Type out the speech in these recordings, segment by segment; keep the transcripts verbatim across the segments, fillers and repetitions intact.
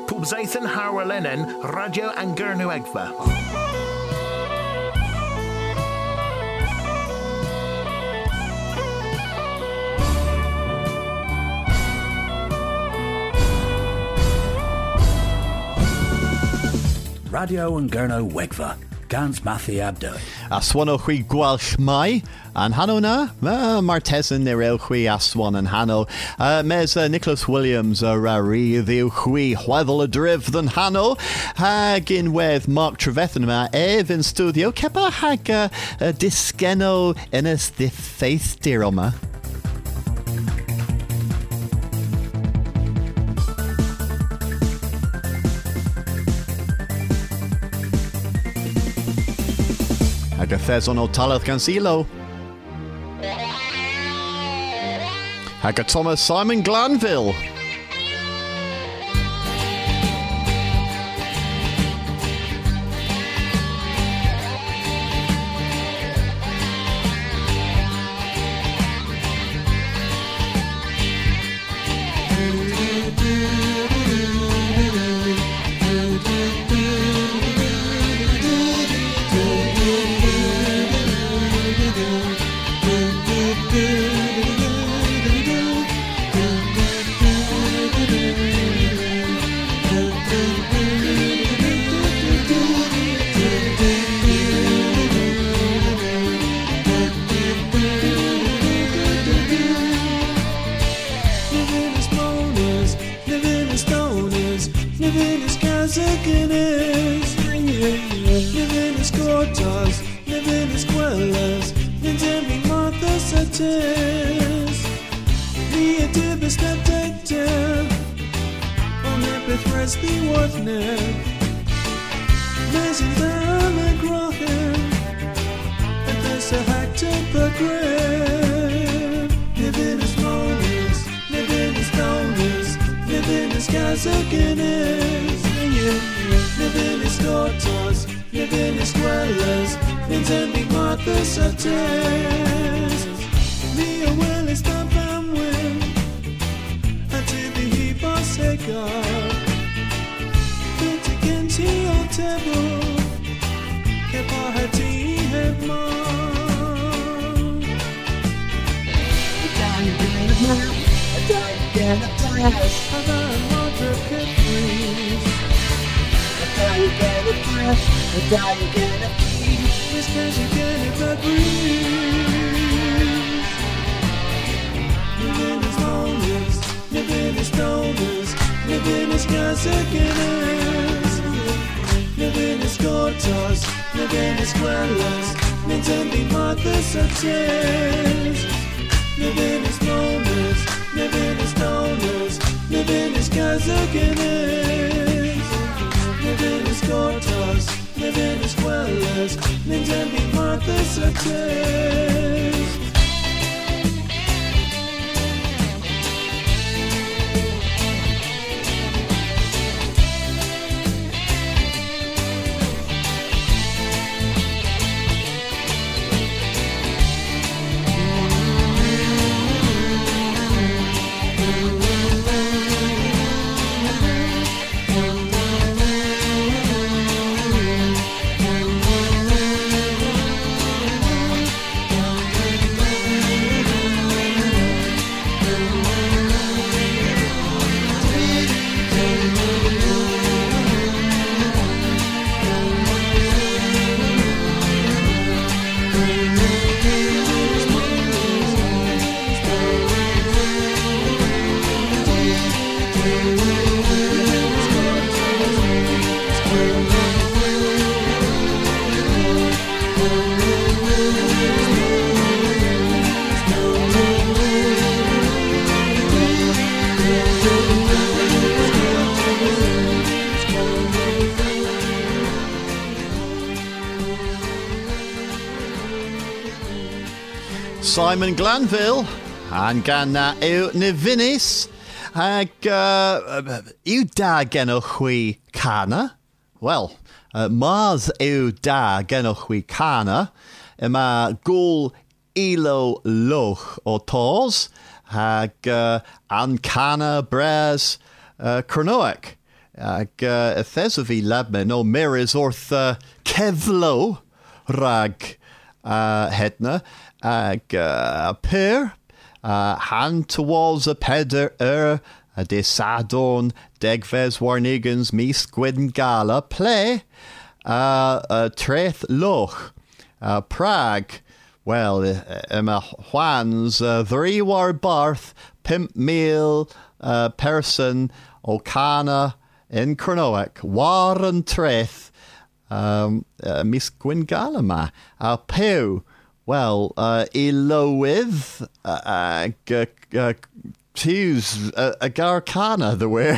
Pubzaithan Harwalenen, Radio Angernu Egva. Radio Angernu Wegva. Gans Mathi Abdo. Aswano Hui Gwalch Mai, and Hano na, uh, Martesan Nirel Hui Aswan and Hano. Uh, Mes uh, Nicholas Williams, uh, Rari, the Hui Hwevel Driv than Hano. Hagin with Mark Trevethan, ma Ev in studio. Kepa Hag uh, uh, Diskeno Innes the Faith Diroma. Agathezon o Talath Gansilo. Agathomas Simon Glanville. Simon Glanville and gan na yw Nivinis ag uh, yw da gennych chwi cana. Well, uh, Mars yw da gennych chwi cana yma gwl ilo loch o tos ag uh, an cana bres uh, Cernoec. ag uh, Thesavi Labman o Miris orth uh, Kevlo rag uh, hedna ag uh, Per uh, han towards a peder er a de Sadorn Degves Warnigans mis Gwyn Gala play uh, uh, Treth Loch uh, Prague. Well, Emma Juan's uh, three war barth, pimp meal, uh, person, O'Cana, in Cronoac, war and treth, um, uh, Miss Gwyngalama, uh, Pew, well, uh, Ilowith, uh, uh, uh, Tews, uh, Agarcana, the way,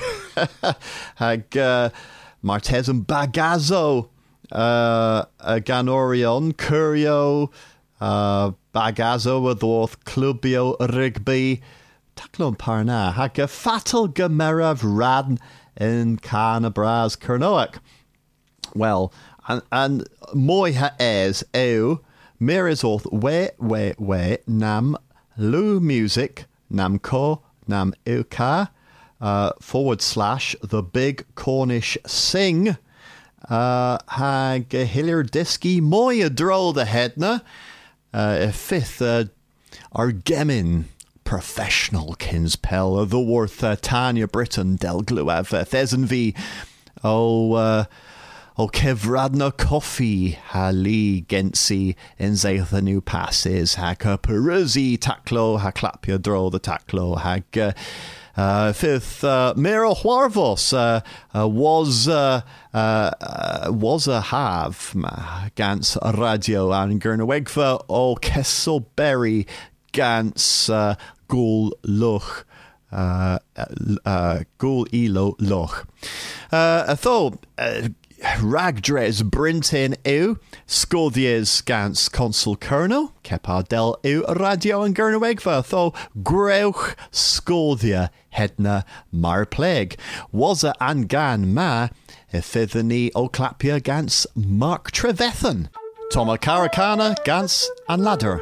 Hag, uh, Martez and Bagazo, uh, Ganorion, Curio, Uh, Bagazo with Orth Clubio Rigby Taclon Parna Haga Fatal Gamerav Radn in Canabras Kernoak. Well, and, and Moy ha es eu Miris Orth we we we nam lu music nam ko nam uka uh, forward slash the big Cornish sing uh, hag Hillier Diski Moy a droll the hedna. Uh, fifth, uh, Argemin, professional kinspel of the worth uh, Tanya Britton, Delgluav, uh, Thesenvi, oh, uh, oh, Kevradna Coffee, Hali, Gensi, in the new passes, Hag uh, Peruzzi, Taklo, Haklapia, Dro, the Taklo, Hag, uh, Uh, fifth, uh, Miro Huarvos uh, uh, was uh, uh, uh, was a have Gans Radio and Gernawegva o Kesselberry Gans uh, Gul Luch uh, uh, Gul Ilo Luch. Uh, Tho uh, Ragdres Brintin Eu Scodies Gans Consul Colonel Kepadel Eu Radio and Gernawegva Tho Greuch Scodia Hedna Mar Plague was a Angan Ma Ifithani Oclapia Gans Mark Trevethan Toma Caracana Gans and Ladder.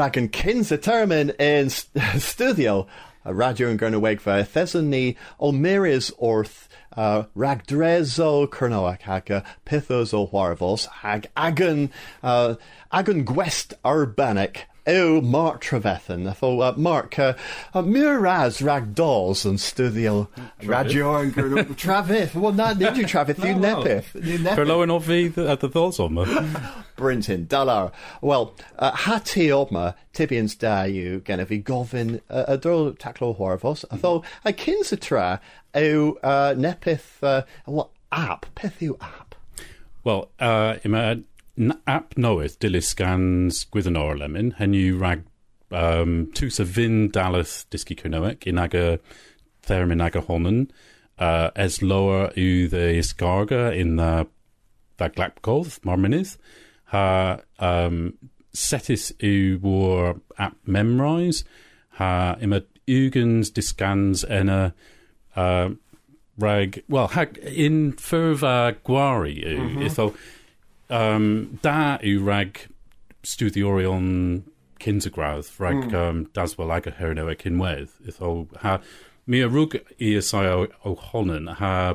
rag an Kinsa termin in st- studio uh, Radio and Gurna Wegva Thesani Olmerias Orth uh, rag Drezo Kernoak hag uh, Pithos o Warvos hag Agan uh, Agan Gwest Urbanic Oh, Mark Trevethan. I thought, uh, Mark, uh, uh, Miraz rag dolls and studio Radio and Gurna Travith. Well, na, did you Travith? You nepith. You nepith. Verloren of vi at the thoughts on me. Brinton, Dalar. Well, uh, hati obma, Tibians da you, Genevi Govin, a dro taclo horvos. I thought, I kinsatra, o uh, nepith, uh, what app, pethu app. Well, uh, ima app knoweth dilys scans gwydden o'r lemon, hen you rag um, tus a vin daleth disci cwnoec in aga thermin aga honen, uh, as lower u the isgarga in the the glapgoth marminydd, ha um, setis u war app memrise, ha ima ugans discans ena uh, rag, well, hag in furva gwari u, mm-hmm. itho Um, da yw rag studiorion kindergradd, rag mm. um, daswell ag a herno e cynwedd. Itho, ha, mi a rwg i asai o, o honen, ha,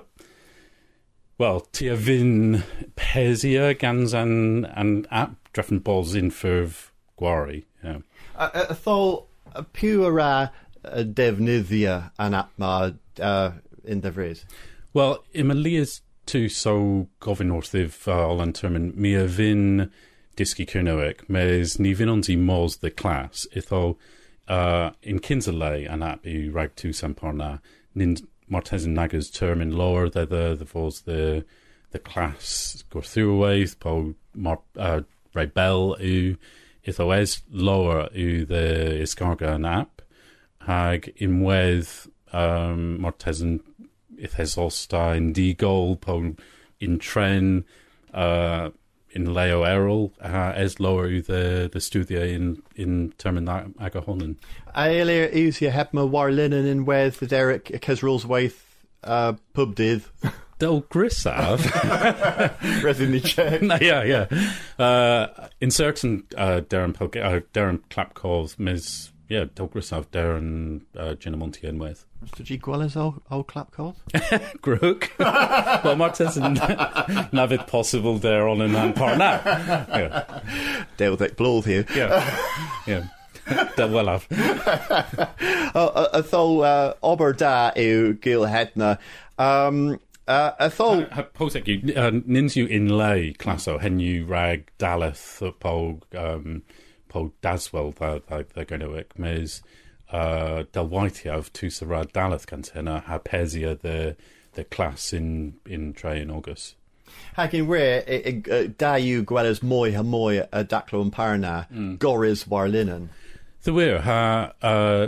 well, ti a fin pesia gans an, an ap dreffen bos in fyrf gwari. Yeah. I thought, pw a ra defnyddia an ap ma uh, in the frys? Well, imalias tu so gofyn wrthyf uh, olan termyn mi a fin disgi cyrnoec mes ni fin ond i mos the class itho uh, in kinsalei an ap i rag tu samparna nin martesin nagas termyn lower the the the fos the the class gwrthwywaith po mar uh, rebel u itho es lower u the isgarga an ap hag imwedd um, martesin if has osta in digol po in tren uh in leo errol uh, as lower the the studio in in termin agahonen earlier is you heb me warlinen in with the Derek Kesrul's waith uh pub did del grisav resin check no, yeah yeah uh in certain uh Darren Pog- uh, Darren Clapcov mis yeah del grisav Darren uh Ginamonti and with Mister G. Gwellas old, old clap card? Grook. Well, Mark says nav it possible there on an Anparna. Yeah. Dale Dick Blow here. Yeah. Yeah. That well have. Oh, I thought uh, Ober da yw Gil Hedna. Um, uh, I thought... Posec you, uh, nins you inlay, classo, hen you rag daleth, po, um, po daswell, they're going to work, mes... Uh, Dalwaitiav to Sarad Daleth Cantena, Hapesia the the class in in Trey in August. Hagin where da you Gwellas Moy Hamoy a Daclo and Parna Goriz Warlinen. The weir ha uh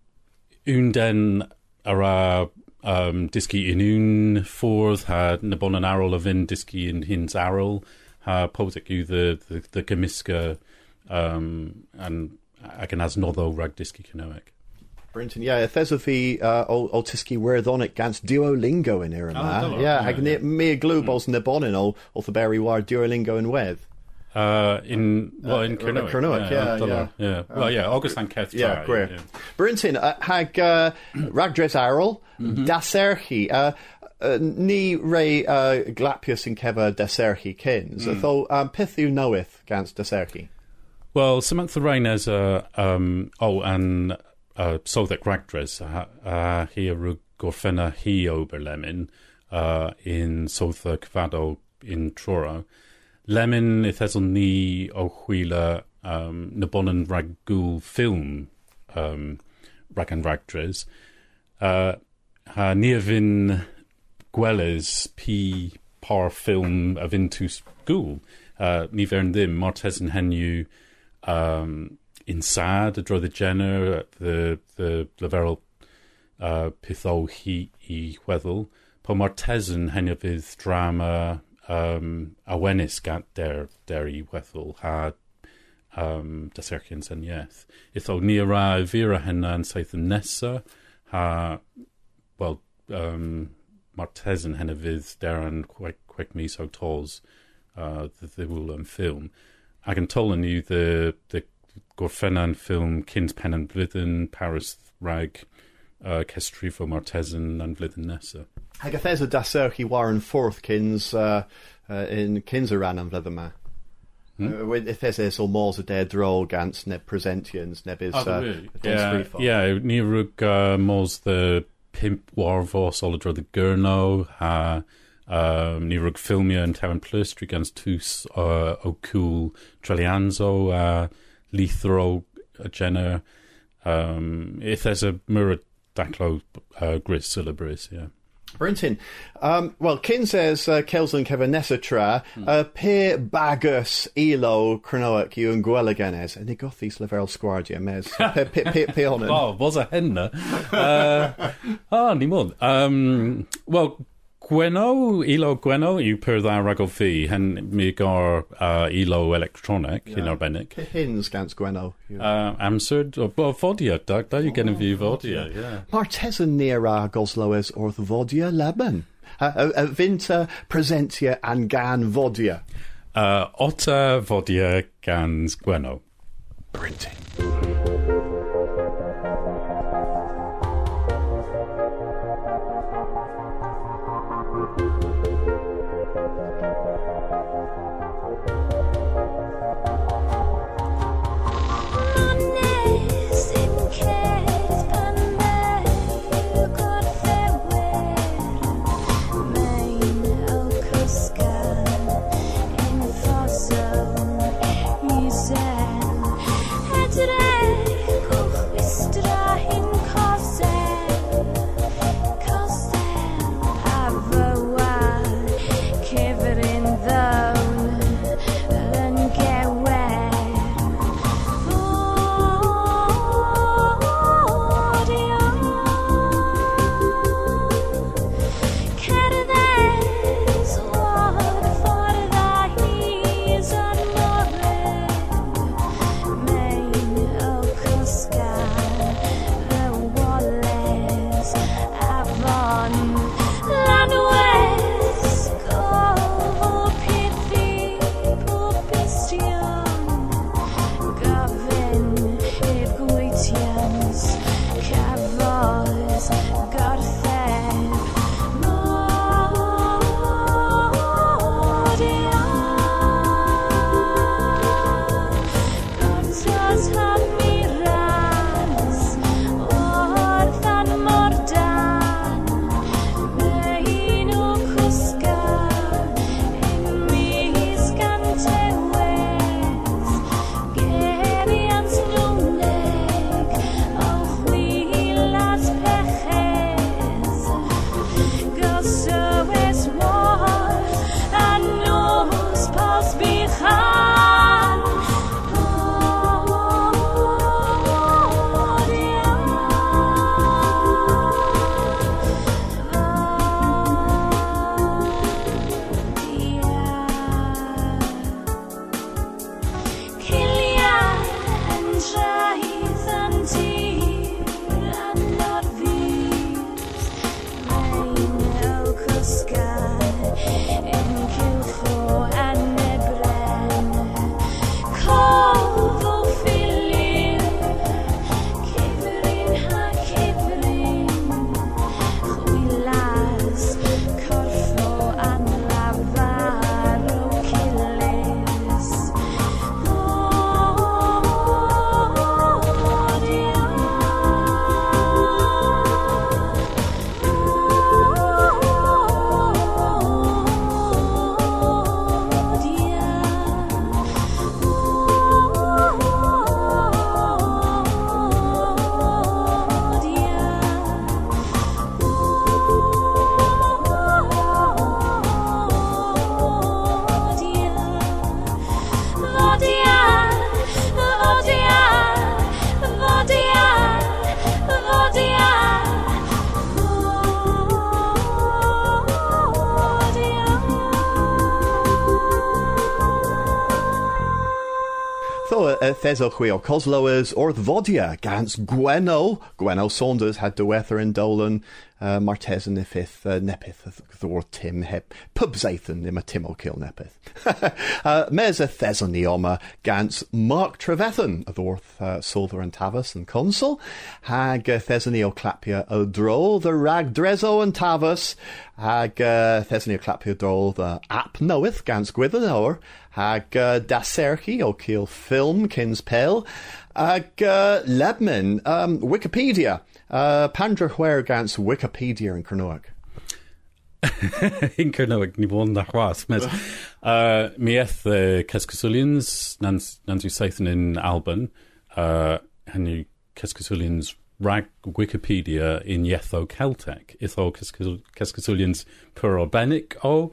unden ara um diski in un forth ha Nabon and Arrol of in diski in Hins Arrol ha Potic you the the, the Gamiska um and I can as noddo rag diski canoic. Brinton, yeah, Thesofi uh Altiski Werthonic gans Duolingo in Irama. Oh, yeah, yeah, I can yeah. me glubos in the bonin or the berry war Duolingo in Weth. Uh in well in Kernowick. Kernowick, yeah, yeah, yeah. yeah. Well yeah, August and Keth. Yeah, great. Yeah. Brinton, uh, hag uh, Ragdres Arrol, mm-hmm. Daserchi, uh Uh, ni Ray uh, Glapius in Keva Daserchi kins. Mm. Though um, Pithu knoweth gans Daserchi. Well, Samantha Rain as a um oh and uh Sodek Ragdres uh he a Gorfena he Oberlemin uh in Sotha Kvado in Troro. Lemon it has on the O'Wheeler um Nabonan Ragul film um Rag and Ragdres. Uh ha Niavin Gwelles P par film of into school. Uh Nivern dim Martesan Henu um in sad draw the Jenner the the Leverel uh pitho he e weddle po Martesan Henu with drama um awareness gat der deri weddle had um Daserkins and yes itho near Vera Henna and Sathan Nessa ha well um Martesan Henna with Darren quick quick me so tolls uh the, the will um, film I can tell you the the gorffenna'n ffilm Cynt Pen and Blwyddyn, Paris Rag, uh, Cestrifo Martesan and Blwyddyn Nesa. Hag a thes a daserch I Warren Forth Kins uh, uh, in Kinsaran and Blwyddyn Ma. Hmm? Uh, if there's is all more a dead role gans neb presentians neb is oh, uh, really? yeah yeah ni rug uh, mos the pimp warvo solidro the gurno ha um ni rug filmia and Terran Plustri gans tus uh O'Cool Trelianzo uh Lithro uh, Jenner um if there's a mirror daclo uh gris syllabris yeah. Brintin. Um, well, Kin says uh, Kelson Kevanessa Tra, uh, Pe Bagus Elo Cronoic Ewan Gwelaganes, and they got these Level Squardia Mes. Pe on it. Oh, was a henna. Uh, ah, ni mod. Um, well, Gweno, Elo Gweno, you per tha ragol fi, hen mi gar uh, Elo Electronic, yeah. In Arbenig. Hins gans Gweno. Uh, Amserd, or well, Vodia, Doug, da you get in view Vodia, yeah. Martesan near Gosloes orth Vodia Leben. Uh, uh, uh, Vinta Presentia and Gan Vodia. Uh, Otta Vodia Gans Gweno. Printing. Thesochwi o Cosloers or Vodia gans Gweno. Gweno Saunders had Dewether and Dolan uh, Martesan ifith uh, nepith thor Tim heb pubzathan ima Tim O'Kill nepith. uh, Mes a thesonioma gans Mark Trevethan adorth uh, Solver and Tavas and Consul hag uh, thesonio clapia odro the rag drezo and Tavas hag uh, thesonio clapia odro the app knoweth gans gwithanor hag uh, daserchi O'Kill film kins pel hag uh, Lebman um, Wikipedia uh, pandra where gans Wikipedia in Kernoag. In Kernoag ni bon na chwas mes uh, mi eth the Kescasulians nans nansu saithan in Alban uh, henu Kescasulians rag Wikipedia in Yetho Celtic itho Kescasulians per Albanic o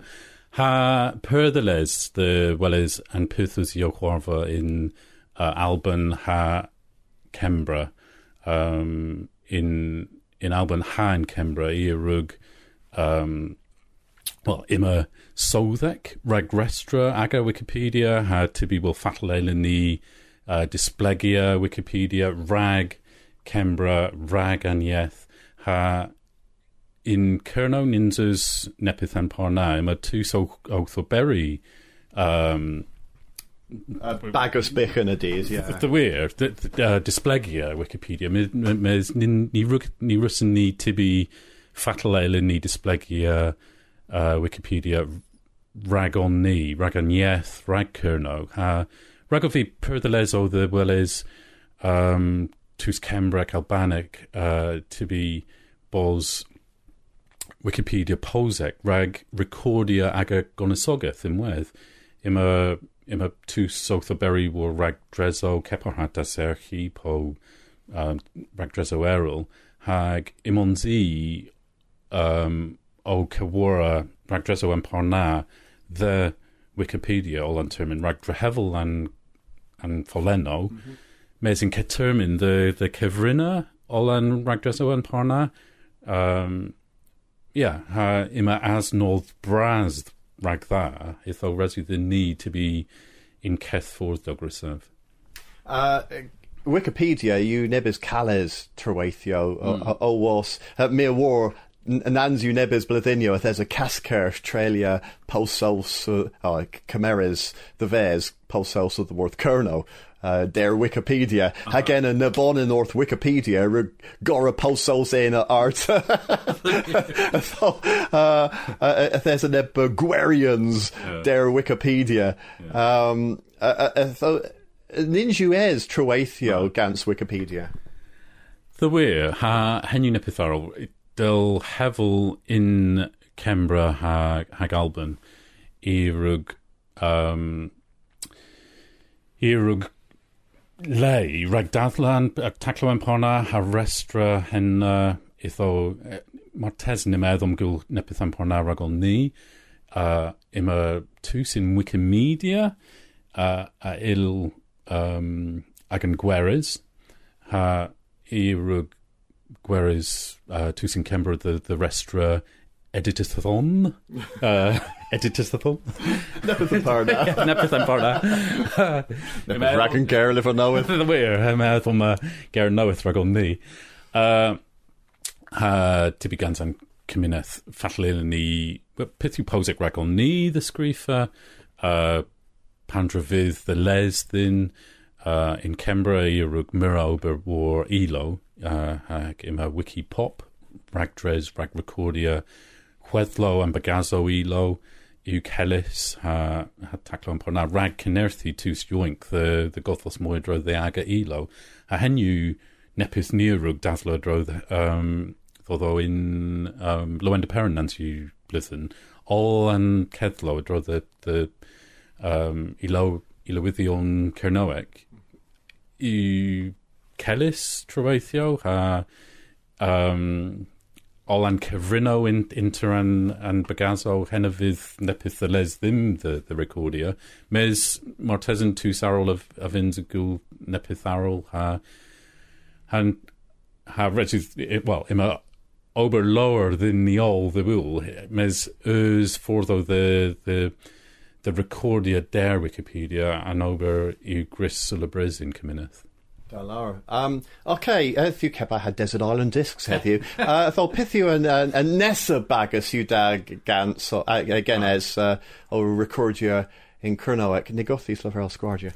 ha per the les the welles and pithus Yochwarva in uh, Alban ha Kembra um, in in Alban ha in Kembra i rug um, well, ima Sothek, rag restra, aga Wikipedia, ha tibi will fatalelini, uh, displegia Wikipedia, rag, Kembra, rag anieth, ha in Kerno ninzus nepithan parna, ima tu so othoberi, um, Uh, bag of spick in a days, yeah. The weir, the, the uh, displegia Wikipedia, mes ni russen ni tibi fatalelini displegia uh, Wikipedia rag on ni, rag on yeth, rag kerno. Ha rag of per the leso the welles um tus Cembrec Albanic uh tibi bos Wikipedia posek rag recordia aga gonisogeth in weth ima ima tu Sothoberi war rag drezo keparhat daserchi po um, rag drezo eril hag imonzi um, o kawara rag drezo emparna the Wikipedia all termin rag drehevel and and foleno mm-hmm. mes in ketermin the the kevrina all an rag drezo emparna um yeah ha ima as north braz rag tha itho resu the need to be in Kethford Dougreserve. Uh, Wikipedia, you nebis cales terwaithio o o was me war nans you nebis bladinio there's a casker trelia posos uh chimeras the vez posos of the word kerno uh der Wikipedia uh-huh. Again a nabon north Wikipedia gora posos in art so uh, uh there's a neb Guerians yeah. Der Wikipedia yeah. um uh, uh, so ninju es troathio right. Gans Wikipedia the weir ha henu nepitharo del hevel in Kembra ha hag Alban irug um irug lei rag dathlan taclo emparna ha restra hen uh, itho uh, martes ni meddom gul nepith emparna ragol ni uh, ima tus in Wikimedia uh, a il um, agan gweres ha irug gweres uh, tus in Kembra the, the restra editathon uh, editathon nepith emparna nepith emparna nepith ragan ger live knoweth the weir ha meddom uh, ger knoweth ragol ni uh, ha tibi gans an cymuneth fatlil ni peth yw posec ragol ni the scrifa uh, pandra fydd the les ddyn uh, in Kembra i rwg mira ober war ilo uh, hag ima wiki pop rag dres rag recordia chweddlo and bagazo ilo yw celis ha, ha taclo yn porna rag cynerthi tus yoink the, the gothos moedro the aga ilo a hen yw nepith nirwg dathlo dro um, though in um, Lowenda Perrin nans yw blithen all and ceddlo dro the, the um, ilo ilowyddion Cernoeg yw celis troweithio ha um, all an cyfrino in inter and and bagazo hen fydd nepith the les ddim the the recordia mes martesan tus arol of of inzagul nepith arol ha han ha redu well ima ober lower than the all the wool mes us for though the the the recordia der Wikipedia and ober yw gris syllabres in cymuneth. Dalar. Um, okay, uh, if you kept I had Desert Island discs, have you? uh, Thol pithiw yn, yn, yn nesaf bagus yw da gan, so, uh, again, as uh, o recordio in Cernowic, negothis lyfr sgwardio.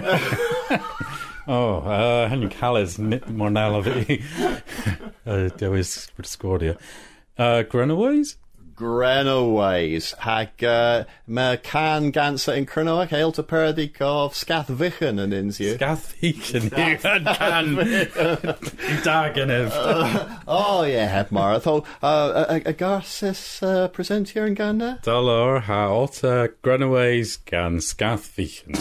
Oh, uh, Henry Callis, nit mornal of it. Dewis sgwardio. Uh, Grenaways? Grenaways. Hag, uh, ma can gansa in Cernowic, eil to perdig of Scath Vichen and Inzio. Scath Vichen, you can. Dagenef. Oh, yeah, heb mar. Thol, uh, a, a garsis uh, present here in Ganda? Dollar ha alta Grenaways gan Scath Vichen.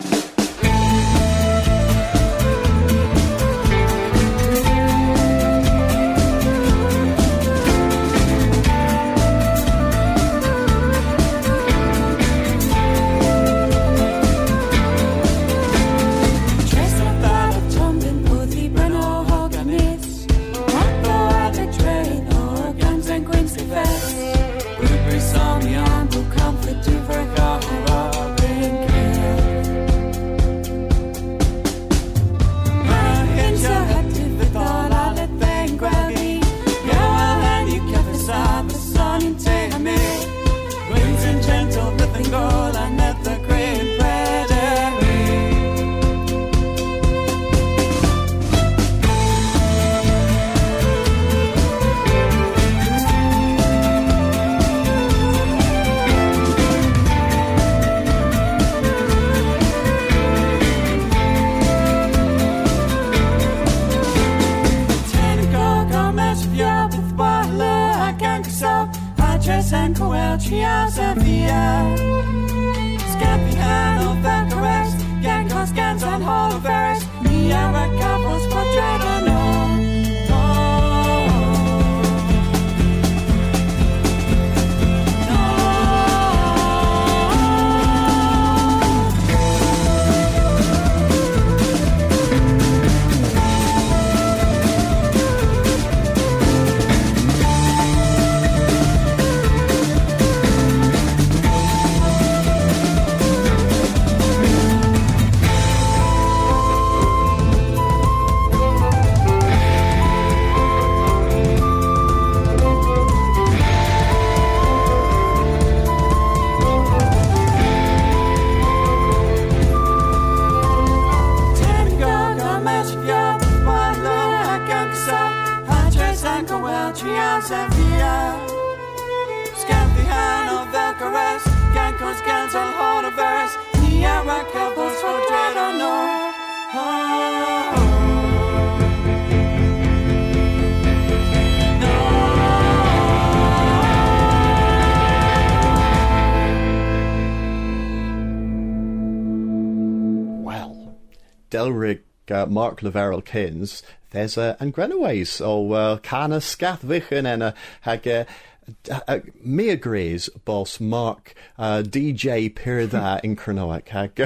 Delrig uh, Mark Laverell Kins, there's uh, and Grenaways, oh, uh, Cana Scath Vichen and uh, hag uh, uh, me agrees, boss Mark uh, D J Pirda in Cernowic, hag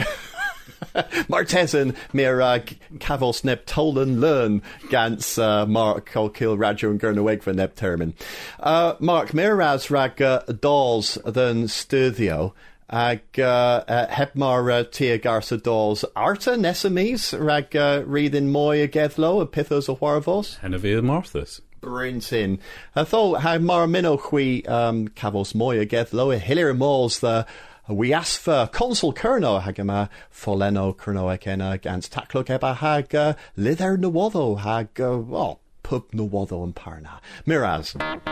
Martesan mir uh, Cavos Nep Tolan Learn Gans uh, Mark O'Kill Radio and Gernaweg for Nep Termin. Uh, Mark Miraz Rag uh, Dolls than Studio. Ag uh, uh, hebmar uh, tia garsa dolls arta nesamis rag uh, reading moi a gedlo a pithos a warvos Henavia Marthas Brintin. I thought how mar minno hui um cavos moi a gedlo a hilir mols the we asfa consul kerno hagama foleno kerno ekena gans taklo keba hag uh, lither nawotho hag uh, well pub nawotho and parna miraz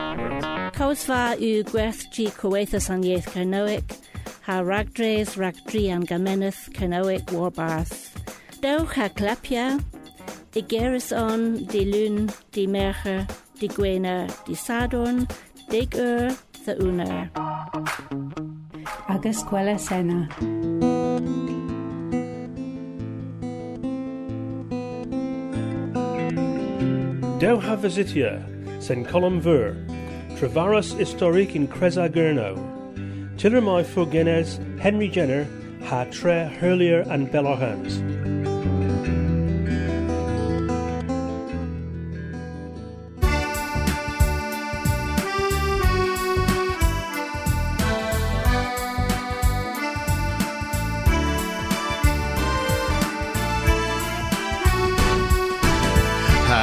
Kausva u gwerth g coethus an yeth kernoic ha ragdres ragdri an gameneth Cernowic warbarth. Dewch ha clapia, di geris on, di lun, di mercher, di gwener, di sadorn, dig ur, the uner. Agus quella sena. Dewch ha visitia, sen colum ver, Travaras historique in Cresa Gurno. Chiller my Fugenes, Henry Jenner, ha tre Hurlier and Bellarhans.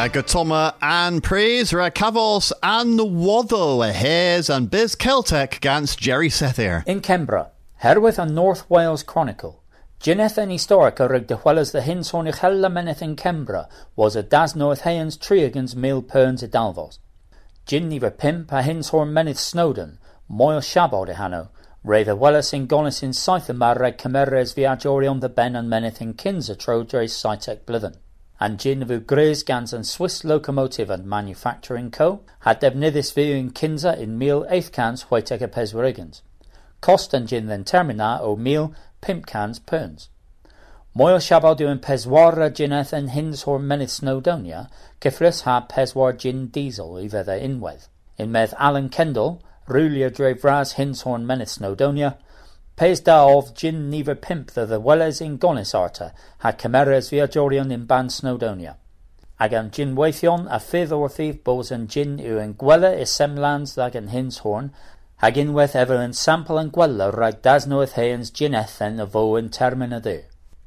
Uh, Gatoma and praise ra Cavos and Waddo a Hayes and Biz Celtic against Jerry Sethier. In Kembra, herwydd a North Wales Chronicle, Gineth en historica rig de Huelas the Hinshorn Hella Meneth in Kembra was a das North Hayens Triagans Mil Perns e Dalvos. Gin niver Pimp a Hinshorn Meneth Snowden, Moil Shabod e Hanno, Ray the Wellis in Gonis in Scythamar reg Cameres Viagorion the Ben and Meneth in Kinza Trodre Cytec Blithen. And Gin vu Grays Gans and Swiss Locomotive and Manufacturing Co. had devnithis view in Kinza in Meal eighth cans Whiteka Peswarigans. Cost and Gin then termina o Meal Pimp cans Perns. Moil Shabadu in Peswara Gineth and Hinshorn Menith Snowdonia, Kifris ha Peswar Gin Diesel either the inweth. In Meth Alan Kendall, Rulia Dre Vraz Hinshorn Menith Snowdonia, Pes da of Gin Never Pimp the the Welles in Gonis Arta, had Cameras Viagorion in Ban Snowdonia. Agam Gin Waithion, a fifth or thief bows and Gin u en Gwella is Semlands lagan Hinshorn, hagin with ever in Sample and Gwella rag Dasnoeth Hayens Gineth en a vo in termina du.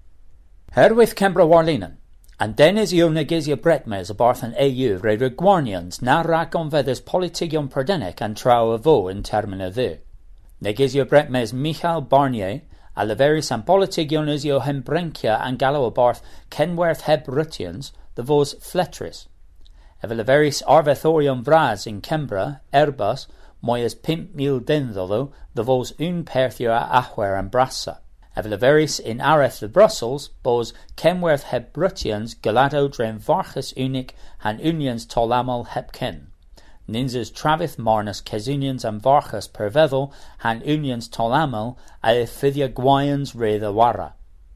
Herwith Kembra Warlinen, and den is Iona Gizia Bretmes a Barth and A U re Regwarnians na rak on vedes Politigion Perdenic and trau a vo in termina du. Negizio Bretmes Michael Barnier, a leveris and Politigion isio Hembrenkia and Gallo Barth Kenworth Heb Rutians, the vos Fletris. Eve leveris Arvethorion Vraz in Kembra, Erbus, moyes Pimp Mil Dindolo, the vos Un Perthia Ahwer and Brassa. Eve leveris in Areth the Brussels, bos Kenworth Heb Rutians, Galado Dren Varchus Unic, and Unions Tolamal Hepken. Ninzas Travith Marnus Kesunians and Varchus per Vevel, han Unions Tolamal, a Fidya Guayans re the Wara.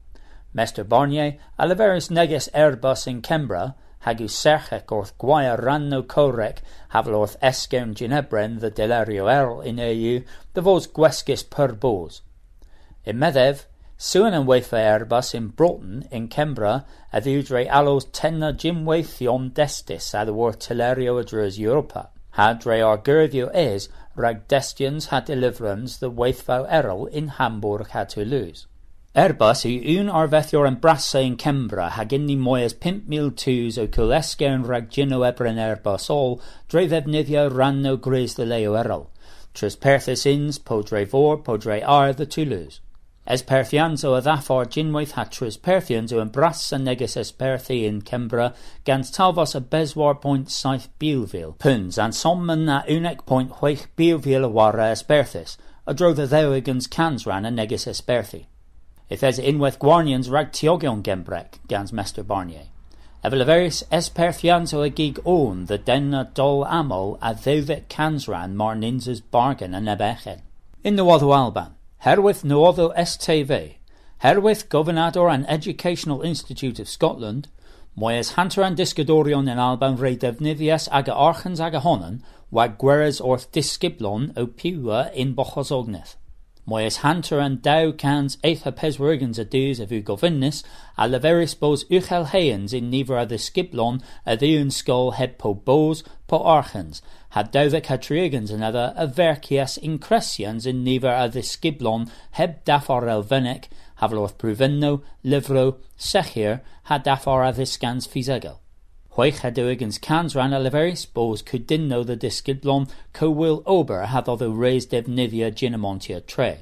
Mester Barnier, a leveris neges Airbus in Kembra, hagu serchek orth Guaya Ranno Korek, havelorth Esken Ginebren the Delario Erl in A U, the vos Gweskis per Bos. In Medev, Suan and Waitha Airbus in Broughton, in Kembra, a viudre alos tenna Jim Waithion destis ad worth Telerio adrus Europa. Had re Argurvio is, rag destians had deliverance the Waithvau Errol in Hamburg had to lose. Airbus u un arvethior and Brassa in Kembra haginni moyes pimp mil twos o kuleske and rag gino ebren Airbus all, drevev nivia ranno gris the leo Errol. Tris perthis ins, podre vor, podre ar the Toulouse. Es Perthianzo a thafar Ginwaith hat tris Perthians and Brassa negus es Perthi in Kembra, gans talvos a Beswar point Scythe Beelville, Puns and somman na unek point Huich Beelville a wara es Perthis, a dro the theoigans cans ran a negus es Perthi. If es inweth Guarnians rag Tiogion Gembrek, gans Mester Barnier. Eveleveris es Perthianzo a gig own the denna dol amol a theovet cans ran mar ninzas bargain a nebechen. In the Waddo Alban, herwith Nootho S T V, herwith Governador and Educational Institute of Scotland, moyes Hunter and Discadorion in Alban re devnivias aga archens aga honan, wag gueres orth disciplon o piwa in bochosogneth. Moyes Hunter and Dow cans eitha peswergens a dus of ugovinnis, a leveris bos uchel hayens in neither a the skiplon a the skull heb po bos po archens, had Dovek had triegans another a verkias incresians in neither a the skiblon heb dafar el venek, havlorth pruvenno, livro, sechir, had dafar a the scans fisegel. Hoich had doigans cans ran a leveris bos could din know the disciplon co will ober had other raised ev nivia ginamontia tre.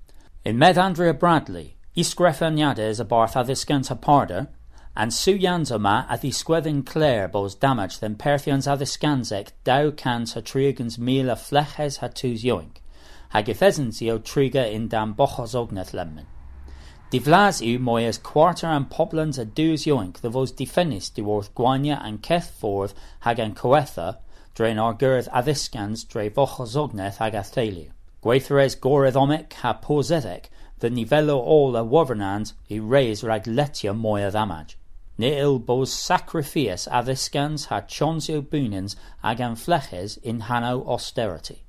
In Med Andrea Bradley, Isgrefaniades a barth a the scans parder, and Suyanzoma at the squethin Clare bos damage than Perthians a the scansek dow cans ha triegans mila fleches ha tus yoink, hagithesensio triga in dam bochos ogneth lemmen. Divlas u moyes quarter and poplans a dus yoink the vos defenis diworth Guanya and Keth forth hagan coetha, drain argurth athiscans dre bochos ogneth hagatheliu. Gwaithres gorethomic ha posethek, the nivello all a wovernans he raise ragletia moya damage. Neil bos sacrifice athiscans ha chonsio bunins agan fleches in hanno austerity.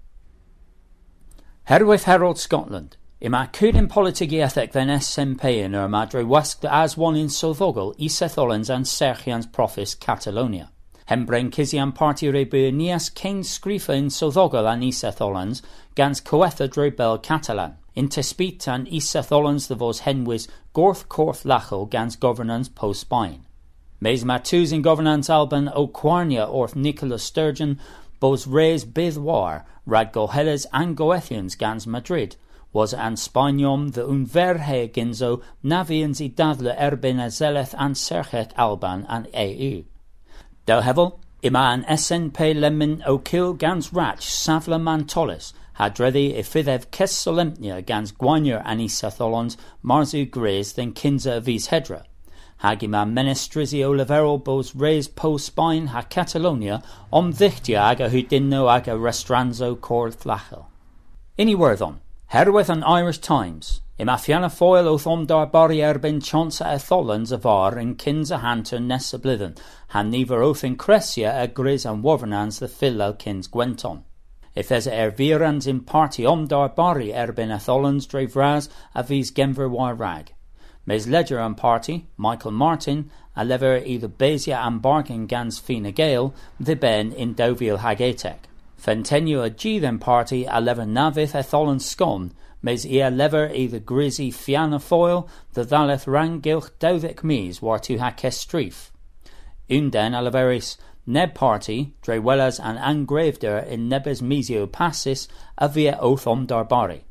Herwith Herald Scotland. Ima cudin politigi ethec then S M P in ur madre west as one in Sothogol, Isetholans and Serchians Profis Catalonia. Hembren Kizian party rebu nias King Scrifa in Sothogol and Isetholans, gans coetha drebel Catalan. In Tespit and Isetholans the vos henwis Gorth Corth Lacho gans governance post spine. Mes matus in governance Alban O'Quarnia orth Nicholas Sturgeon, bos res bidwar, rad goheles and goethians gans Madrid, was an Spanium the unverhe ginzo navians I dadle erbin a zeleth and serchet Alban and E U. Del hevel, ima an essen pe lemon o'kill gans rach savla mantolis, hadredi ifidhev kes solemnia gans guanyer anisatholons marzu graze than kinza vis hedra. Hagima menestrizi olivero bos res po spine ha Catalonia om dichtia aga hudinno aga restranzo cor flachel. Any word on, herwith an Irish Times, imafiana foil oth omdar bari erbin chonsa etholans avar in kinza hanter ness oblithen, han never oth in Cressia a gris and wovernans the fillal kins gwenton. If there's a ervirans in party omdar bari erbin etholans drevraz a vis genver war rag. Mes ledger and party, Michael Martin, a lever either Besia and bargain gans Fina Gale, the ben in Deauville Hagetek. Fentenu a G then party, a lever Navith etholan scon, mes ea lever either Grizzy Fianna foil, the Thaleth Rangilch Dovik Mies war to Hakes Streif. Unden a leveris Neb party, Drewellas and Angraveder in Nebes Misio Passis, a via oath om darbari.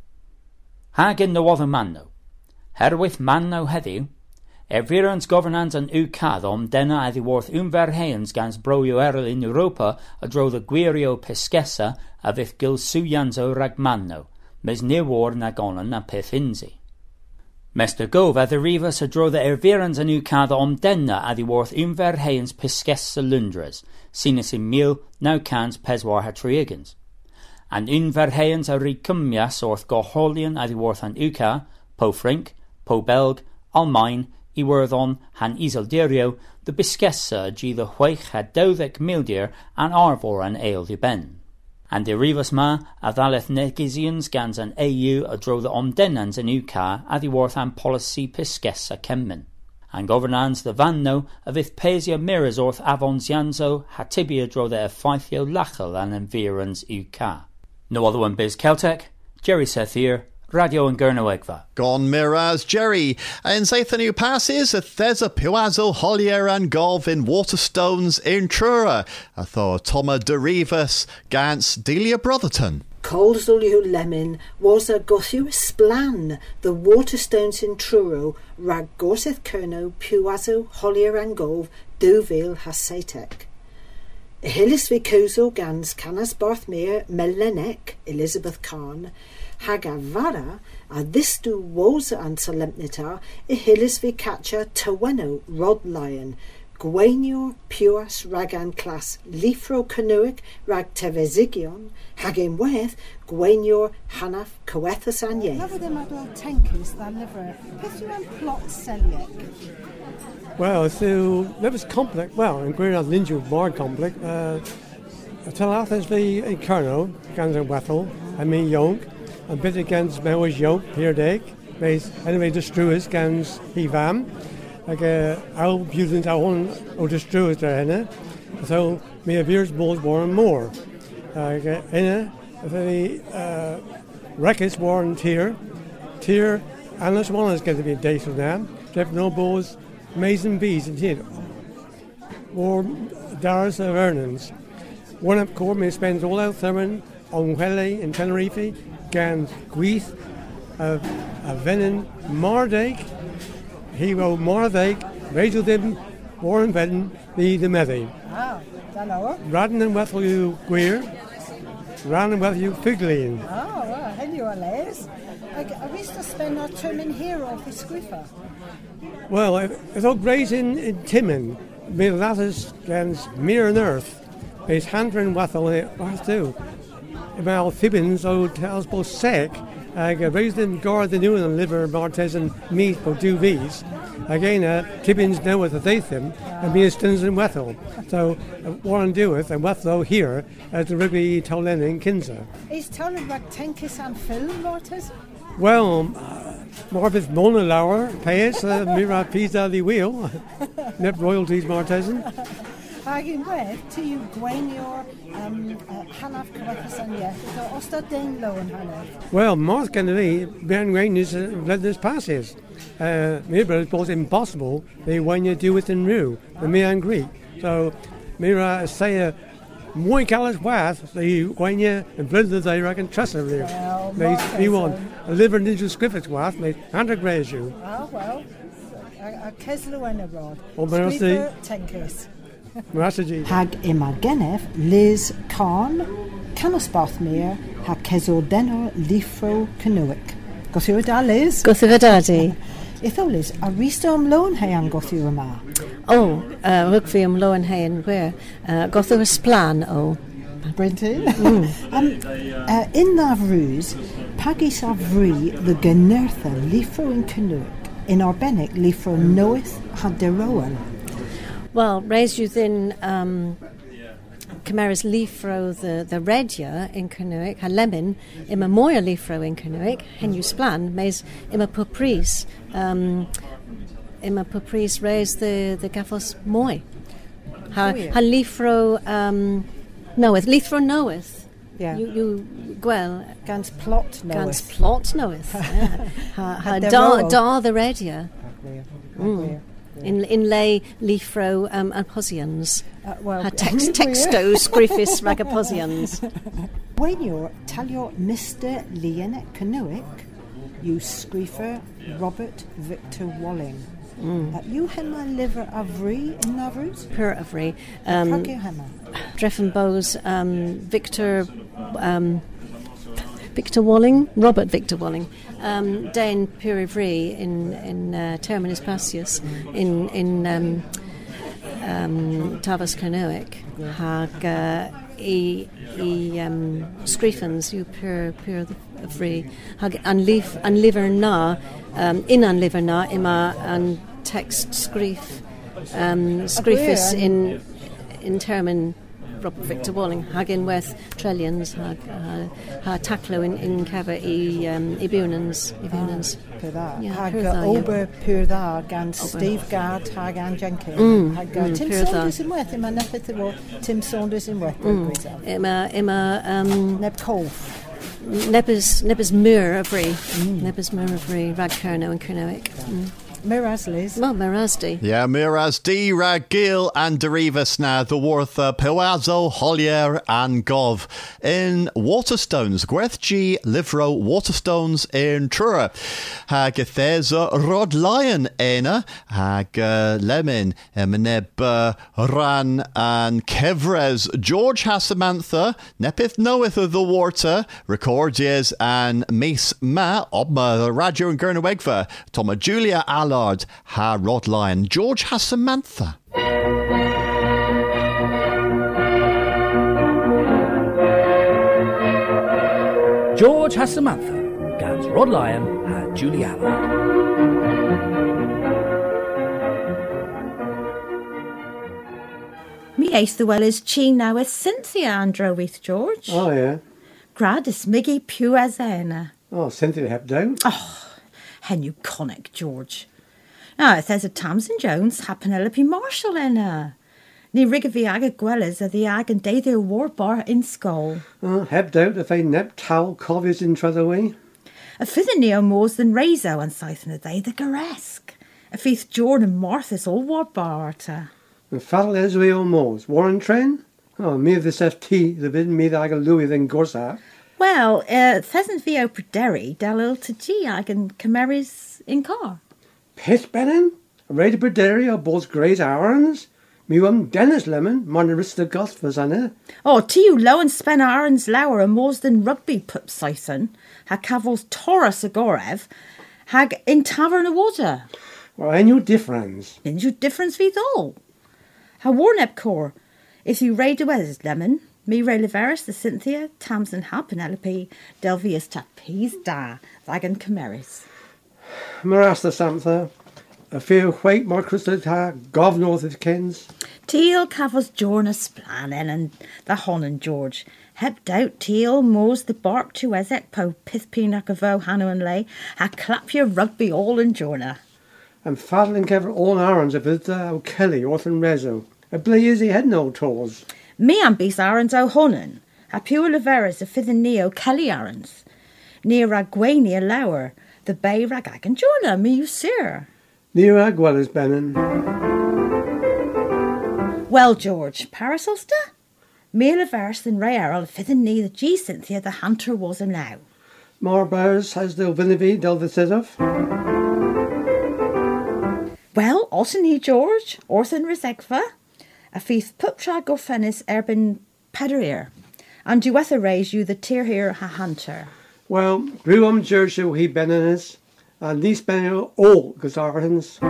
Hagin no other manno. Herwith manno heddiw, er virans governans an ucadom denna eddi worth umverheans gans broio erl in Europa a dro the guirio pesquessa a vith gil suyanzo ragmanno, mes newar nagonan na pithinzi. Mester gov the rivas a dro the er virans an ucadom denna eddi worth umverheans pesquessa lundres, sinus in mil now cans peswar hatriegans. And umverheans a ricummias orth goholian eddi worth an uca, po frink, po belg, almain, Iwerthon, han Iselderio, the Biscessa g the Huech had Dovek Mildir, and Arvor and Ale de Ben. And de Rivas ma, a Thaleth Negisians gans an A U a dro the Omdenans and Uca, a the Worth and Policy Piscessa Kemmen. And governans the Vanno, of Ithpesia Mirazorth Avonsianzo, Hatibia dro the Ephythio Lachel and Envirans Uca. No other one biz Celtic, Jerry Seth here, Radio and Gurnoegva. Gon Miraz Jerry. In Zathanu passes, a Thesa Puazo Hollier and Gov in Waterstones in Trura. A Thor Toma Derivas Gans Delia Brotherton. Colesoliu Lemon was a Gothiu Splan, the Waterstones in Truro, Rag Gorseth Kerno, Puazo Hollier and Gov, Deauville Hasetek. Hillis Vicoso Gans Canas Barthmere, Melenek, Elizabeth Khan, Hagavara, a thistu wosa and solemnita, ihillis vicacha taweno, rod lion, Gwaenio puas ragan class, lifro canoic, rag tevezigion, hagin weth, Gwaenio hanaf coethus anye. Love them adol tankers than liver, pithu and plot celiac. Well, so that was complex. Well, in Gwynedd Linju more complex. Uh, Talath is the in Kerno, Gans and Wethel, and me Yonk. And bit against me was yoke, here dake, mas anyway destruis gans hivam. Like a owl using our own or destruis there, so me a beers balls more and more. Like in the uh records warren tier, tier, unless one is going to be a date of them, Jeff no balls, mason bees and here. Or Dars of Ernans. One of course may spends all out Thurman on Welle in Tenerife. Gans Gwyth, a Venin Mardake, he wrote Mardake, Rachel Dibben, Warren Vedden, the the Methy. Ah, hello. Radden and Wethel you Gwir, Radden and Wethel you Figleen. Oh, well, hello, Les. I used to spend our term in here off the Squiffer. Well, I thought great in, in Timon, me that is Gans Mere and Earth, base Hunter and Wethel, what do? About Fibbins, oh, tells both sec, I raised them guard the new and liver, Martes and meat, both do these. Again, uh, Tibbins know what they them, and me Stins and Wethel. So, uh, Warren doeth, and Wethel here, as the Rugby Tolen in Kinza. Is Tolen about Tenkis and Phil, Martes? Well, uh, Marvis Mona Lauer, Payas, uh, Mira Pisa the Wheel, Net Royalties Martesan. Hag yn wedd, ti yw gweinio'r um, uh, hanaf cyfathus yn ieth, so os da dein lo yn hanaf? Well, Marth Kennedy, behind Wayne is uh, let this passes. Uh, Mira is both impossible, the when you do it in Rue, the me and Greek. So, Mira say a muy calas wath, the when you and blood the day I can trust them there. Well, they be one. A liver ninja scriffits wath, made hundred graze you. Ah, well, a Keslu yn y rod. O, mae'n Sgriffer tencus. Merasaji. Hag ima genef Liz Kahn, Canosbath Mere, ha Kezo Denor Lifro Canoic. Gothiw da, Liz? Gothiw da, di. Itho, Liz, a risto am loan hei an gothiw yma? O, uh, rygfi am loan hei yn gwir. Uh, gothiw ysblan o. Brintin? Mm. um, uh, in na vrus, pagis a vri the genertha Lifro in Canoic, in Arbenic Lifro Noeth ha deroan. Well, raise you then um, Chimeras Lifro the, the Redia in Canoic, ha lemon, ima moya Lifro in Canoic, hen you splan, mais ima pupris, um, ima pupris raise the, the gaffos moy. Ha, ha Lifro um, knoweth, Lifro knoweth. Yeah. You, you gwell. Gans plot knoweth. Gans plot knoweth. Yeah. ha, ha da, da the Redia. Mm. In in lay Lifro um, Aposians. Uh, well, ha text texto scriffis ragaposians. When you're tell your Mister Leonet Canoic, you scriffer Robert Victor Walling. Mm. Uh, you hemma liver avri in Navrus? Per avri. Um, Dreffen Bowes, um, Victor um, Victor Walling, Robert Victor Walling. Um, Dane Purivri in in uh, Terminus Passius in in um, um, Tavas Canoic hag uh, e e um, Scriffens you pur pur Vri hag an liv an liver na um, in an liver na ima an text scriff um, scriffis in in Termin Robert Victor Walling hag in West Trillions hag ha taclo in in cava e um, ibunans ibunans per da hag ober per da gan Steve Gard hag an Jenkins hag Tim Saunders in West ima neffet o Tim Saunders in West ima ima um Neb Cove Nebus Nebus Mur of Ree Nebus Mur of Ree Rag Kerno and Kernoic Miraz, Liz. Well, Mirazdi. Yeah, Mirazdi, Ragil and Derivas now, the worth uh, Pewazo, Hollier and Gov. In Waterstones, Gwethg, Livro, Waterstones in Trura. Hag Ethesa, Rod Lion, Ena, Hag uh, Lemon, Emeneb, uh, Ran and Kevres, George Hasamantha, Nepith Knoweth of the Water, Recordies and Mace Ma, Obma, the Radio and Gurnawegva, Toma Julia Allard, Ha Rod Lion, George Hasamantha. George Hasamantha, Gans Rod Lion, and Julie Allard. Me ace the well is chi now with Cynthia Andrew with George. Oh, yeah. Grad is Miggy Pew Azena. Oh, Cynthia hep down. Oh, hen you conic, George. Now, it says a Tamsin Jones, ha Penelope Marshall in her. Ni rig of the aga gwellas of the ag and day their war bar in skull. Oh, heb doubt if they nep towel covies in Trotherway. A fither neo more than Razo and Scythe in the day the Garesk. A feith Jordan Martha's all war bar arta. And Father Eswe o Moors, Warren Tren? Oh, me of this F T, the bid me the aga Louis then Gorsa. Well, uh, Thesn't Vio Perderi, Dalil to G ag and Cameras in car. Pit Benin? A raid of Perderi or both great Arons? Me um Dennis Lemon, Monarista Gospels on it. Oh, to you low and spen Aaron's lower and more than rugby pup Sison, ha Cavils Taurus Agorev, hag in Tavern of Water. Well, I knew difference. In you difference with all. Ha Warnep Core, if you raid the weathers lemon, me Ray Liveris, the Cynthia, Tamsin ha Penelope, Delvius ta Peas da, Vagan Cameris. Marasta Samtha. A few white more crystal ta, gov north of Kens. Teal cavos Jorna Splanen and the Hon and George. Hep doubt teal moors the bark to Ezek po pith peanuck of o Hanno and lay. Ha clap your rugby all in Jorna. And faddling kever all Arons of it o Kelly, Orth and Rezo. A ble is he head no tours? Me and bis arans o honnen, a pure leveras a fithen neo Kelly arans. Near rag gwaini a lower, the bay rag agan jola, me you sir. Near ag well as benin. Well, George, Parasolsta? Me leveras than ray arl fithen knee the G Cynthia the hunter was a now. More bears has the Vinivy del the of. Well, Otany George, Orthan Resegva, a fief puptra gorfenis erbin padarir, and you wether raise you the tear here ha hunter. Well, Gruam Jersey he benenis, and these benio all gazarhans.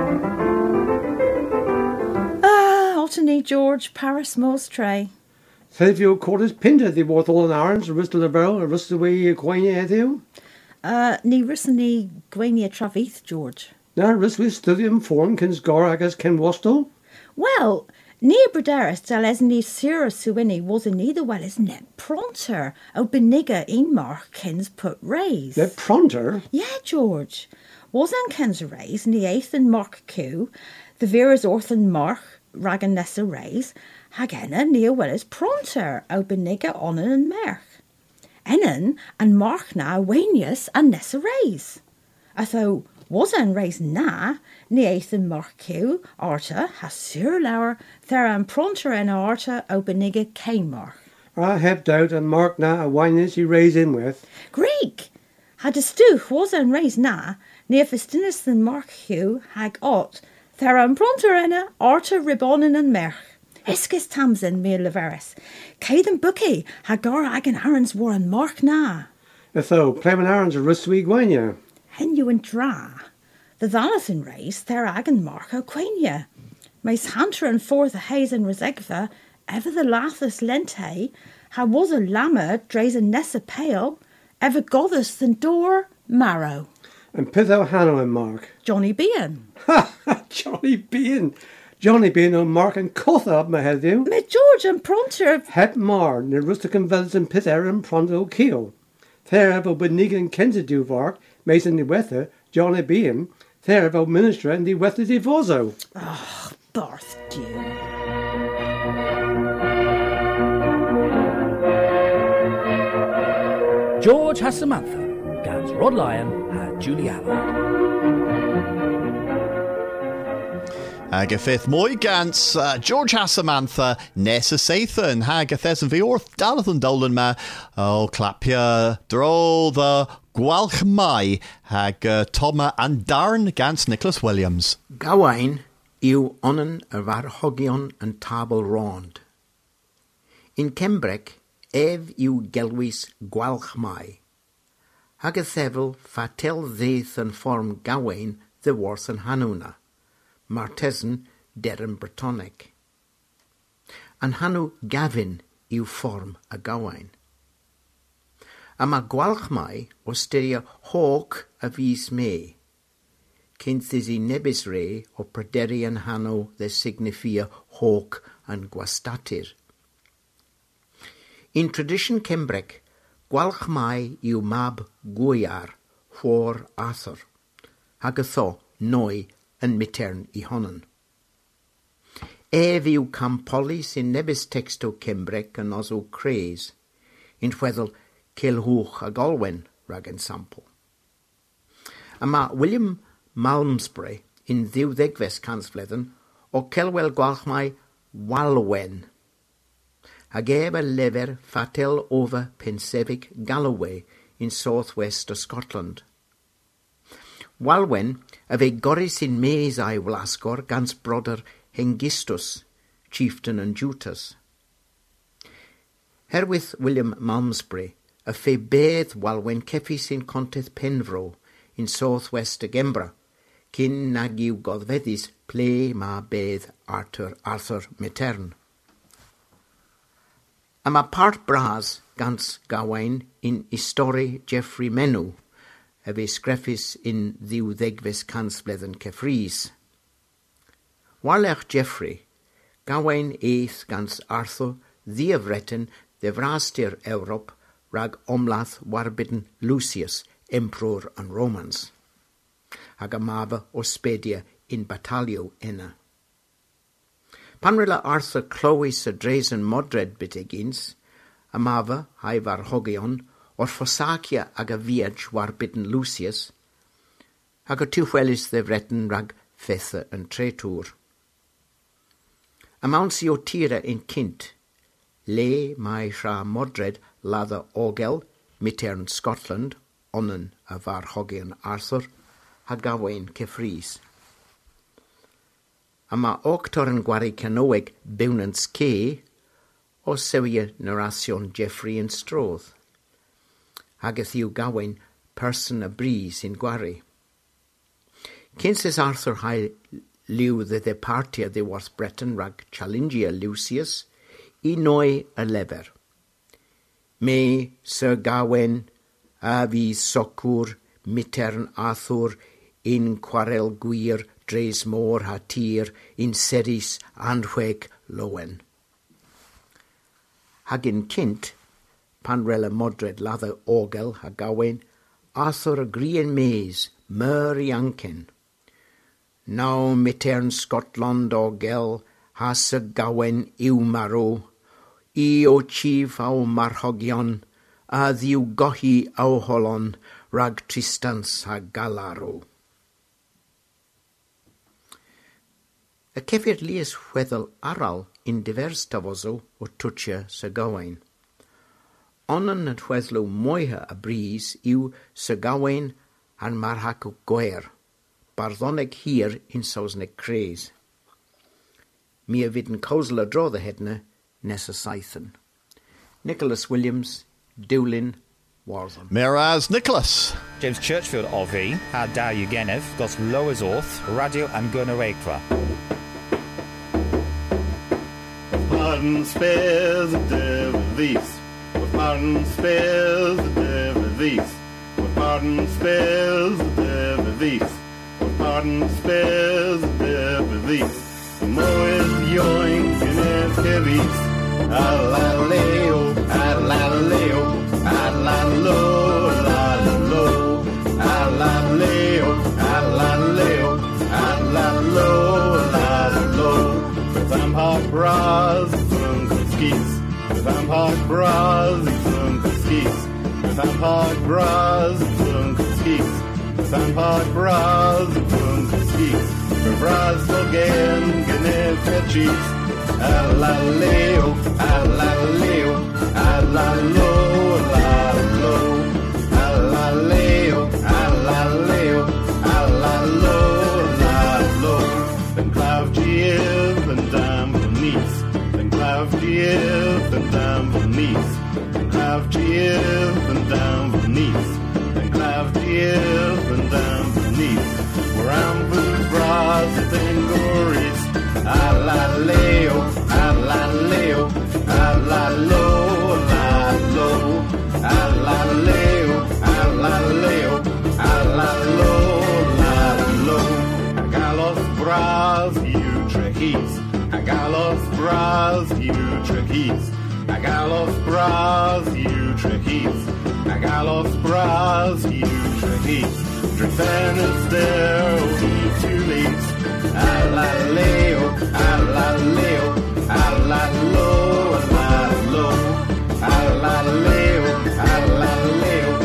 Ah, Otany George, Paris most tray. Silvio quarters pinta the worth all an arms, Ristal the barrel, Ristal way quania ethiu? Uh, ni rissany gwainia travith, George. Now, Ristal studium form kins goragas ken wastel? Well, near Braderis del esni sira suini was a neither well as net pronter, o beniga in mark kins put raise. Net pronter? Yeah, George. Was an kins raise, ni eighth and mark Q, the veras orthan mark, ragan nessa raise, hagena near well as pronter, o beniga onnen and merch. Ennen and mark na wanius and nessa raise. Atho was an raise na, ni eighth and mark Q, arta, has sur lower, thera and pronter en arta, o beniga K mark. I have doubt and mark na a wineness he raise in with. Greek! Had a stooch was an raise na, near festinus than mark Q, hag ot, thera and pronter en arta ribonnen and merch. Iskis Tamsin me leveris. Caden bookie, hagar agan arans war an mark na. Atho, Clement arans a rustwi gwanya. Hen you and dra. The Thanathan race, there agan mark o quenya. Mace hunter and forth a haze and resegva, ever the lathus lente, ha was a lama, drays a nessa pale, ever goddess than door, marrow. And pitho Hanno and mark. Johnny Bean. Ha ha, Johnny Bean. Johnny Bean on mark and cotha up my head you. Me George and pronter. Het mar, ne rustic and velis and pither and pronto keel. There about beniga and kenza do vark, mason the weather, Johnny Bean. There about minister and the weather divorzo. Ah, oh, Barth dew. George has Samantha, Gans Rod Lyon and Julie Allard. Hag a fifth moi gans uh, George has Samantha Nessa Sathan hag a thes and viorth Dalathan Dolan ma oh clapia dro the Gwalch Mai hag uh, Toma and Darn gans Nicholas Williams. Gawain yw onnen y var hogion and tabel rond. In Cembrec ef yw gelwys Gwalch Mai. Hag a thefel fatel ddeith yn form Gawain the worth yn Hanuna. Martesan deryn Bretonic. An hanw Gavin yw form a Gawain. A mae Gwalch Mai o styria hawk a fys me. Cynthys I nebys re o praderi an hanw the signifia hawk and gwastatir. In tradition Cembrec, Gwalch Mai yw mab Gwyar, for Arthur. Hag a tho, noi, yn mitern I honnen. Ef yw campolis in nebys texto Cembrec yn os o creis, in chweddol Cilhwch a Golwen rag yn sample. A ma William Malmesbury in ddiwddegfes cansfledden o celwel Gwalch Mai Walwen. Hag ef a lefer fatel over Pensevig Galloway in southwest of Scotland. Walwen a fe goris in mes ai Wlasgor gans broder Hengistus, chieftain and Jutas. Herwydd William Malmesbury, a fe bedd Walwen ceffis in Conteth Penfro, in southwest of Gembra, cyn nag yw goddfeddys ple ma bedd Arthur Arthur Metern. A ma part bras gans Gawain in Istori Geoffrey Menw, a fe sgreffis in ddiwddegfes cansfledden Cefrys. Warlech Geoffrey, Gawain eith gans Arthur ddiafreten ddefrastir Ewrop rag omlath warbidden Lucius, Emperor and Romans, hag a mava o spedia in batalio enna. Pan rilla Arthur Clowis a Drazen Modred bitigins, a mava hai var hogion, or Fosacia ag a viage war bitten Lucius, ag a tuwelis the vretten rag fethe and tretur. A mounsi o tira in Kint, le mai shra Modred lather Ogel, mitern Scotland, onnen a var hogion Arthur, ha gawain Kefries. Ama octoren gwari canoeg bewnans ke, o sewia narration Geoffrey and Stroth. Hageth yw gawain person a breeze in gwari. Kinses Arthur hai liw the de partia de was Breton rag challengia Lucius, I noi a lever. Me Sir Gawain, a vi socur, mitern Arthur, in quarrel gwir, Dres mor ha tir, in seris anhweg lowen. Hagin Kint, pan rella Modred lather Ogel ha Gawain, Arthur a grien maze, mer yanken. Now mitern Scotland Ogel, ha Sir Gawain iw maro, I o chief au marhogion, a ddiw gohi au holon, rag Tristans ha Galaro. A cefir lies weddel aral in divers tafoso o tutsia Sir Gawain. Onan at weddlo moiha a breeze yw Sir Gawain an marhac o goer, barddoneg hir in sausneg cres. Mi a vid yn causel a dro the hedna nessa saithen. Nicholas Williams, Dewlin, Wartham. Miraz Nicholas. James Churchfield of V, a da Eugenev, gos Loas Orth, Radio and Gunnarekra. Martin spares the devil these. What Martin spares the devil these. What Martin spares the devil these. What Martin spares the devil these. The more is yoink and it's heavies. Alaleo, alaleo, alalo, alalo, alaleo, alaleo, alalo, alalo. With Vampire bras, funky skis. With Vampire bras, funky skis. With Vampire bras, funky skis. With Vampire bras, funky skis. For bras again, gonna cheeks. Alaleo, alaleo, alalo, alalo, alaleo, alaleo, alalo, alalo. Then clav Giev and dam beneath. Then clav Giev and dam beneath. Then clav Giev and dam beneath. Then clav Giev and dam beneath. We're ambushed bras and gories. Alaleo, alaleo, alalo, alalo, alaleo, alaleo, alalo, alalo. Agalos bras, you trachis. Agalos bras, you trachis. Agalos bras, you trachis. Agalos bras, you trachis. Drifenus there, we two leaves. Alaleo, alaleo, alalo, alalo, alaleo, alaleo,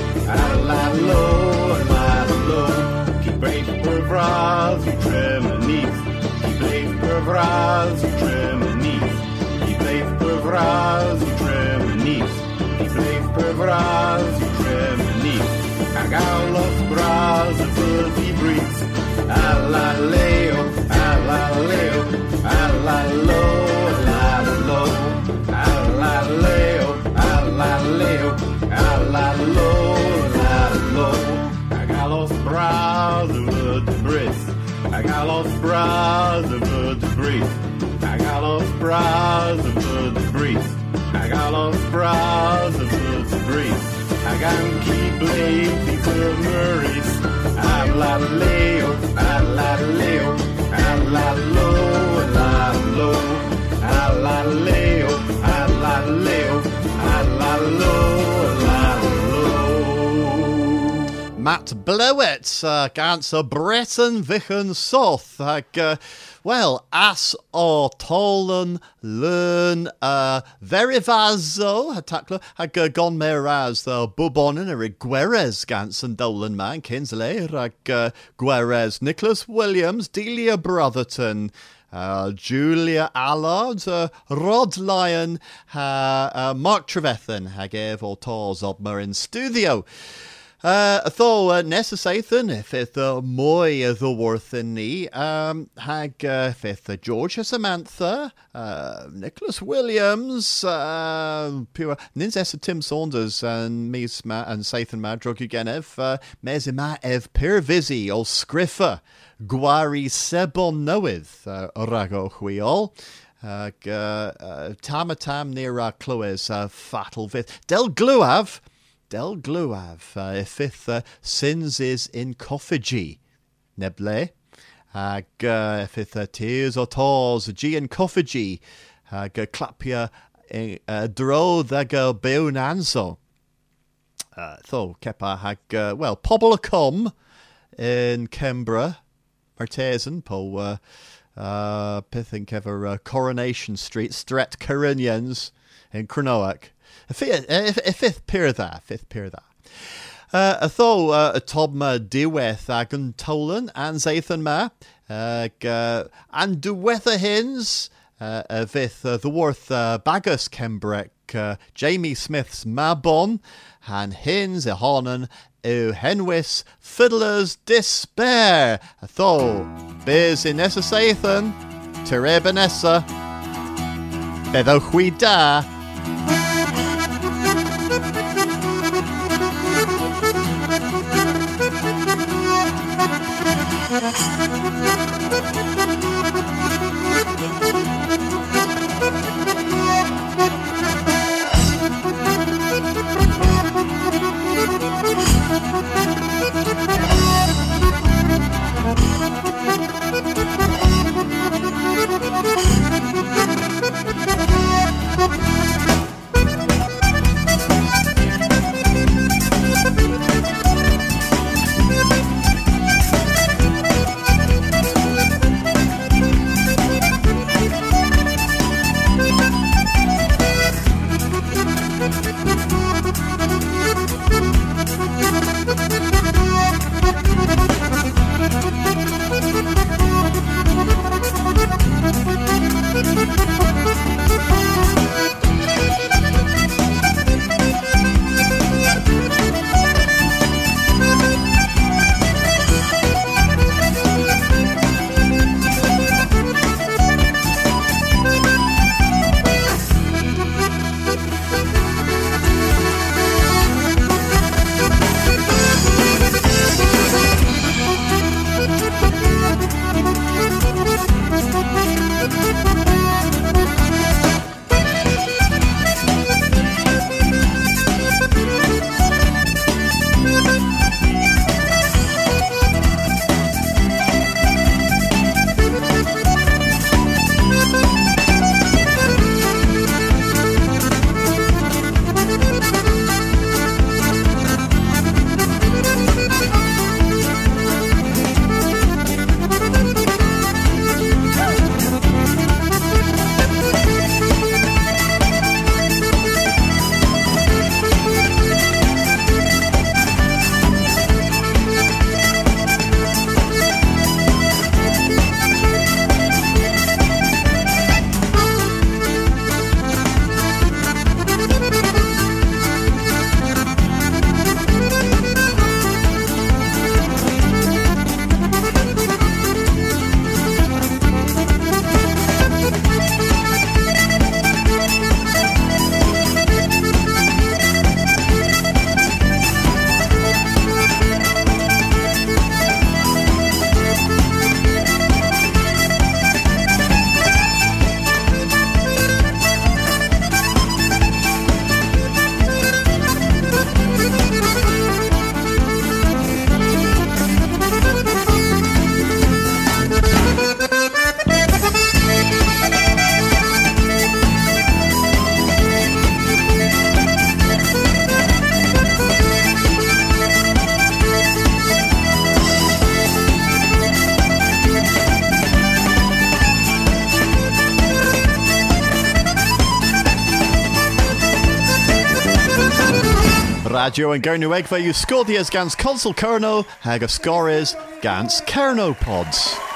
alalo, alalo. Keep brave per bras, you tremonis. Keep brave per bras, you tremonis. Keep brave per bras, you tremonis. Keep brave per bras, you tremonis. Agalos bras, a fuzzy breeze. Alaleo, alaleo, alalo, alalo, alaleo, alaleo, alalo, alalo. Agalos bras over the breeze. Agalos bras over the breeze. Agalos bras over the breeze. Agalos bras over the breeze. Agan keep blame people Murray's. Alaleo, alaleo, alalo, alalo, alaleo, alaleo, alalo, alalo. Matt Blewett uh, gans y Breton Vichen Soth ag uh, well as o tolen learn uh, verifazo hataclo ag uh, gon meraz the bubonin er Gwerez gans and dolan man Kinsley ag uh, Gwerez Nicholas Williams Delia Brotherton Uh, Julia Allard, uh, Rod Lyon, uh, uh, Mark Trevethan, hag ef o tors obmer in studio. Uh, Tho uh, Nessasaithan, fifth uh, Moy the worth in ni, um, hag uh, fifth uh, George Samantha, uh, Nicholas Williams, uh, pure Nins Essa Tim Saunders and Mies Ma and Sathan Madrog again ev, uh, Mezima ev Pirvizi o Scriffer. Gwari Sebon Noeth, uh, Rago Chwiol, uh, uh, Tamatam Nira Cloes, uh, Fatal Fifth, Del Gluav, Del Gluav, uh, Fifth, uh, Sins is in Coffigi, Neble, uh, Fifth, uh, Tears or Tors, G in Coffigi, uh, Clapia, uh, Dro, the girl Beunanzo, uh, Tho, Kepa, hag, uh, well, Pobblacom in Kembra, Martesan po uh, uh, pithink ever uh, Coronation Street, Stret Carinians in Cronoac. A fifth pier that, fifth pier that. Uh, a tho uh, a tobma diweth agan tolan and zathan ma uh, g- and duwetha hins uh, a vith uh, the worth uh, bagus Kembrek uh, Jamie Smith's mabon and hins a honan O Henwis Fiddler's Despair. Tho, Biz in Nessa Sathan, Terebanessa, Bedo Huida. Radio and Gernewegva you Scodias gans Consul Kerno, Haga Scores gans Kerno Pods.